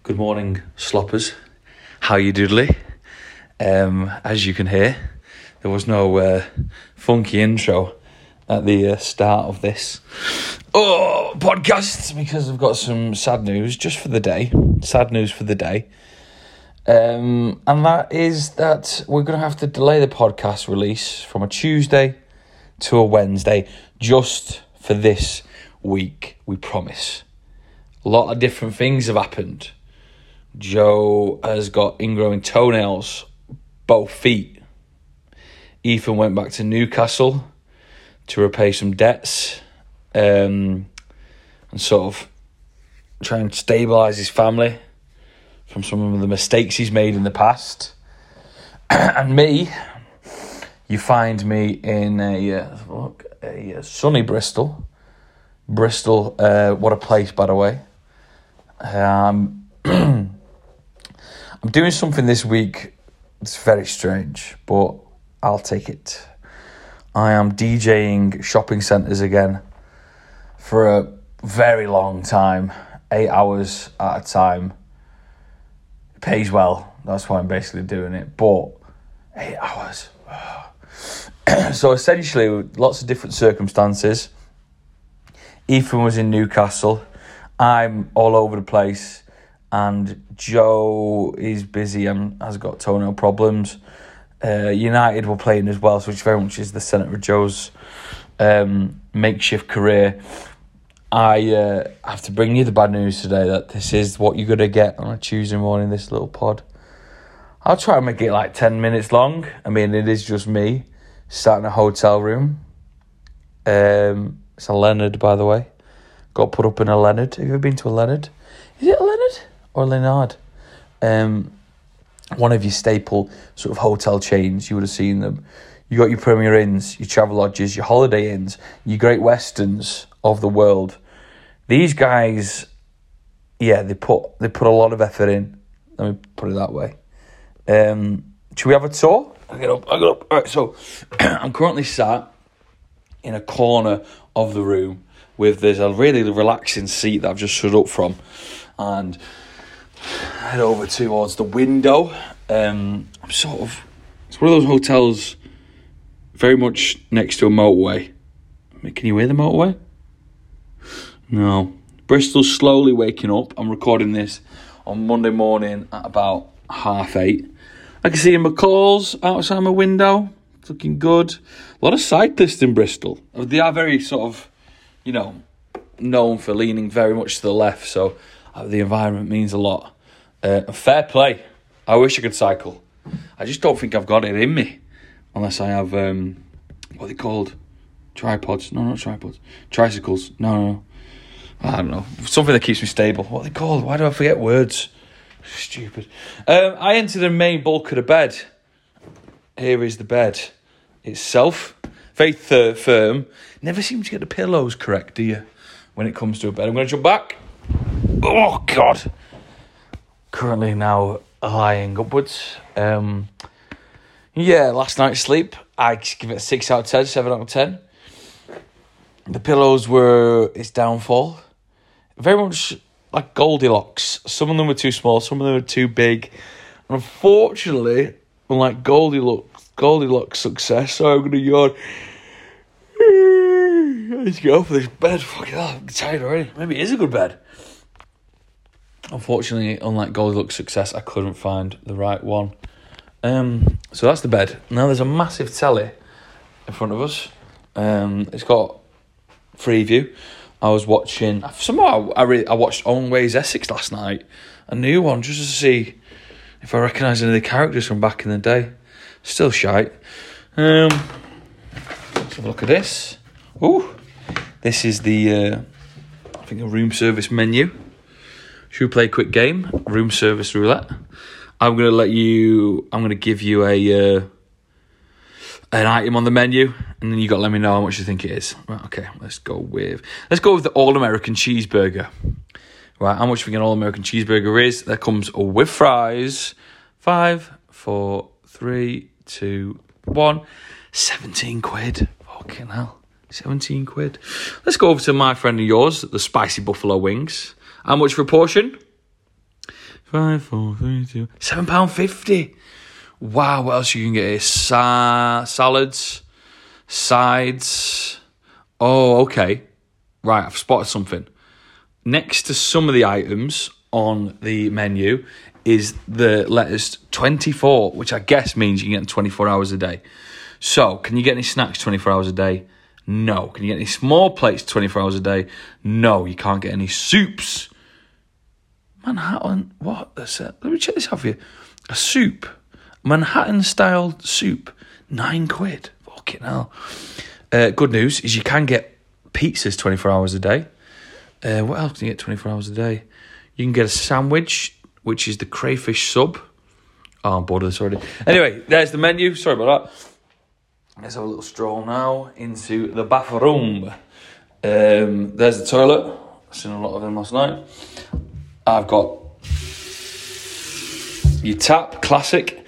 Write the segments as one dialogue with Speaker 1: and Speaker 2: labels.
Speaker 1: Good morning, sloppers. How you doodly? As you can hear, there was no funky intro at the start of this podcast because I've got some sad news just for the day. Sad news for the day. And that is that we're going to have to delay the podcast release from a Tuesday to a Wednesday just for this week, we promise. A lot of different things have happened. Joe has got ingrowing toenails, both feet. Ethan went back to Newcastle to repay some debts and sort of try and stabilise his family from some of the mistakes he's made in the past. And me, you find me in a sunny Bristol. Bristol, what a place, by the way. I'm doing something this week that's very strange, but I'll take it. I am DJing shopping centres again for a very long time, 8 hours at a time. It pays well, that's why I'm basically doing it, but 8 hours. So essentially, lots of different circumstances. Ethan was in Newcastle, I'm all over the place, and Joe is busy and has got toenail problems. United were playing as well, which very much is the centre of Joe's makeshift career. I have to bring you the bad news today that this is what you're going to get on a Tuesday morning, this little pod. I'll try and make it like 10 minutes long. I mean, it is just me sat in a hotel room. It's a Leonard, by the way. Got put up in a Leonard. Have you ever been to a Leonard? Is it a Leonard or Leonard? One of your staple sort of hotel chains, you would have seen them. You got your Premier Inns, your Travel Lodges, your Holiday Inns, your Great Westerns of the world. These guys, yeah, they put a lot of effort in. Let me put it that way. Should we have a tour? I get up. All right, so I'm currently sat in a corner of the room there's a really relaxing seat that I've just stood up from, and head over towards the window. It's one of those hotels very much next to a motorway. Can you hear the motorway? No. Bristol's slowly waking up. I'm recording this on Monday morning at about 8:30. I can see McCall's outside my window. It's looking good. A lot of cyclists in Bristol. They are very sort of, known for leaning very much to the left, so the environment means a lot. Fair play. I wish I could cycle. I just don't think I've got it in me, unless I have, what are they called? Tripods? No, not tripods. Tricycles? No. I don't know. Something that keeps me stable. What are they called? Why do I forget words? Stupid. I enter the main bulk of the bed. Here is the bed itself. Very firm. Never seem to get the pillows correct, do you? When it comes to a bed. I'm going to jump back. Oh, God. Currently now lying upwards. Last night's sleep, I give it a 6 out of 10, 7 out of 10. The pillows were its downfall. Very much like Goldilocks. Some of them were too small, some of them were too big. And unfortunately, unlike Goldilocks success, so I'm going to yawn. Let's go for this bed. Fucking hell, I'm tired already. Maybe it is a good bed. Unfortunately, unlike Goldilocks success, I couldn't find the right one. So that's the bed. Now there's a massive telly in front of us. It's got Freeview. I was watching. Somehow I watched Owen Ways Essex last night, a new one, just to see if I recognise any of the characters from back in the day. Still shite. Let's have a look at this. Ooh, this is the I think a room service menu. Should we play a quick game? Room service roulette. I'm going to give you an item on the menu, and then you got to let me know how much you think it is. Right, okay, let's go with the All-American Cheeseburger. Right, how much do you think an All-American Cheeseburger is? That comes with fries. 5, 4, 3, 2, 1. 17 quid. Fucking hell. 17 quid. Let's go over to my friend and yours, the Spicy Buffalo Wings. How much for a portion? 5, 4, 3, 2. £7.50. Wow, what else you can get here? Salads, sides. Oh, okay. Right, I've spotted something. Next to some of the items on the menu is the letters 24, which I guess means you can get them 24 hours a day. So, can you get any snacks 24 hours a day? No. Can you get any small plates 24 hours a day? No, you can't get any soups. Manhattan, what? Let me check this out for you. A soup. Manhattan-style soup. £9. Fucking hell. Good news is you can get pizzas 24 hours a day. What else can you get 24 hours a day? You can get a sandwich, which is the crayfish sub. Oh, I'm bored of this already. Anyway, there's the menu. Sorry about that. Let's have a little stroll now into the bathroom. There's the toilet. I've seen a lot of them last night. I've got your tap, classic.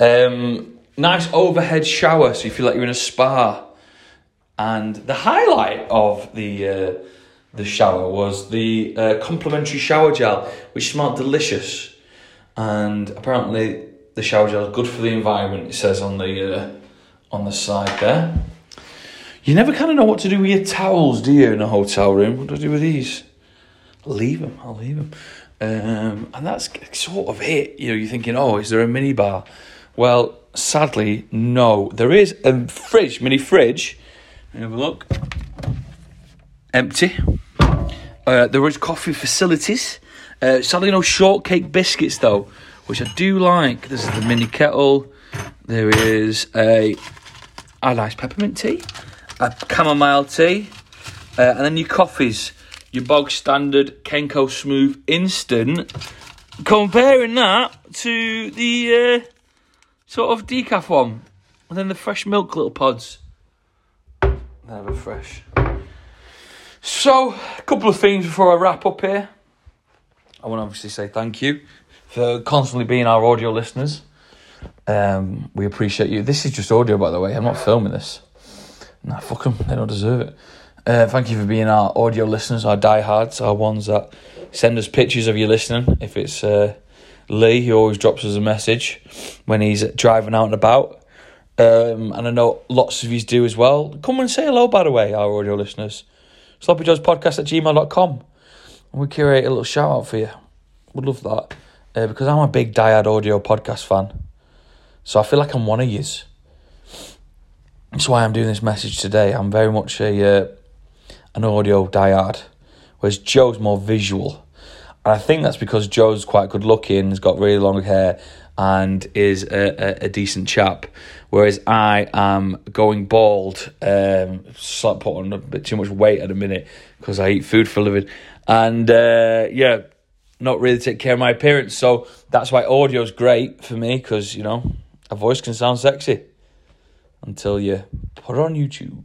Speaker 1: Nice overhead shower, so you feel like you're in a spa. And the highlight of the shower was the complimentary shower gel, which smelled delicious. And apparently the shower gel is good for the environment, it says on the side there. You never kind of know what to do with your towels, do you, in a hotel room? What do I do with these? I'll leave them. And that's sort of it. You know, you're thinking, oh, is there a mini bar? Well, sadly, no. There is a mini fridge. Have a look. Empty. There is coffee facilities. Sadly, no shortcake biscuits, though, which I do like. This is the mini kettle. There is a nice peppermint tea, a chamomile tea, and then your coffees. Your bog standard Kenko Smooth Instant. Comparing that to the sort of decaf one. And then the fresh milk little pods. Never fresh. So, a couple of things before I wrap up here. I want to obviously say thank you for constantly being our audio listeners. We appreciate you. This is just audio, by the way. I'm not filming this. Nah, fuck them. They don't deserve it. Thank you for being our audio listeners, our diehards, our ones that send us pictures of you listening. If it's Lee, he always drops us a message when he's driving out and about. And I know lots of you do as well. Come and say hello, by the way, our audio listeners. sloppyjoespodcast@gmail.com. And we curate a little shout out for you. Would love that. Because I'm a big diehard audio podcast fan. So I feel like I'm one of yous. That's why I'm doing this message today. I'm very much an audio diehard, whereas Joe's more visual. And I think that's because Joe's quite good looking, has got really long hair, and is a decent chap, whereas I am going bald, put on a bit too much weight at a minute because I eat food for a living, and not really take care of my appearance. So that's why audio's great for me, because, you know, a voice can sound sexy until you put it on YouTube.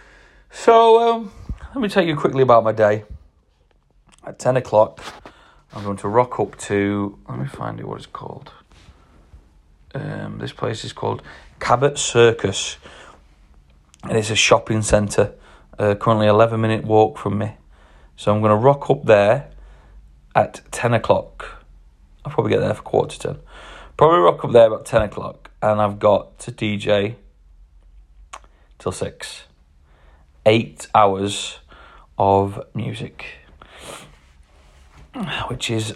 Speaker 1: So let me tell you quickly about my day. At 10 o'clock, I'm going to rock up to, let me find it what it's called. This place is called Cabot Circus, and it's a shopping centre, currently 11-minute walk from me. So I'm going to rock up there at 10 o'clock. I'll probably get there for 9:45. Probably rock up there about 10 o'clock, and I've got to DJ till 6. 8 hours of music, which is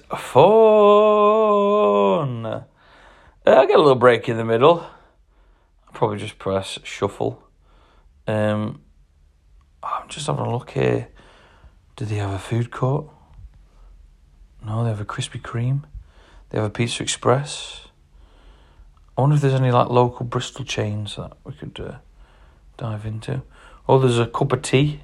Speaker 1: fun. I get a little break in the middle. I'll probably just press shuffle. I'm just having a look here. Do they have a food court? No, they have a Krispy Kreme. They have a Pizza Express. I wonder if there's any like local Bristol chains that we could dive into. Oh, there's a cup of tea.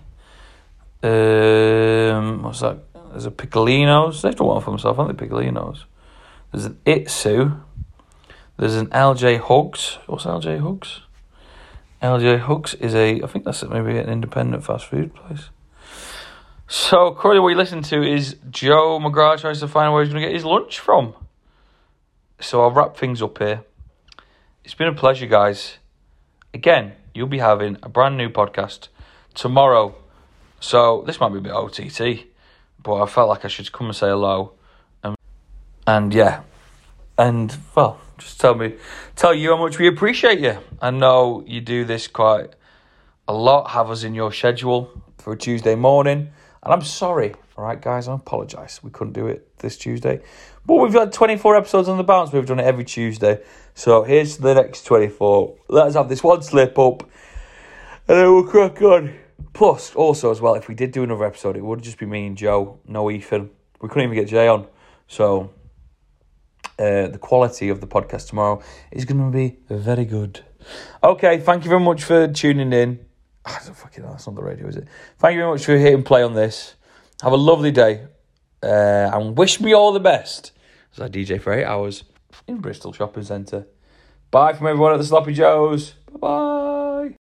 Speaker 1: What's that? There's a Piccolinos. They've done one for themselves, haven't they, Piccolinos? There's an Itsu. There's an LJ Hugs. What's LJ Hugs? LJ Hugs is I think that's maybe an independent fast food place. So, currently what you listen to is Joe McGrath tries to find where he's going to get his lunch from. So I'll wrap things up here. It's been a pleasure, guys. Again, you'll be having a brand new podcast tomorrow. So this might be a bit OTT, but I felt like I should come and say hello. And yeah, And, well, just tell you how much we appreciate you. I know you do this quite a lot, have us in your schedule for a Tuesday morning. And I'm sorry, all right, guys, I apologise. We couldn't do it this Tuesday. But we've got 24 episodes on the bounce. We've done it every Tuesday. So here's the next 24. Let us have this one slip up, and then we'll crack on. Plus, also as well, if we did do another episode, it would just be me and Joe, no Ethan. We couldn't even get Jay on. So the quality of the podcast tomorrow is going to be very good. Okay, thank you very much for tuning in. I don't fucking know, that's not the radio, is it? Thank you very much for hitting play on this. Have a lovely day. And wish me all the best as I DJ for 8 hours in Bristol Shopping Centre. Bye from everyone at the Sloppy Joes. Bye-bye.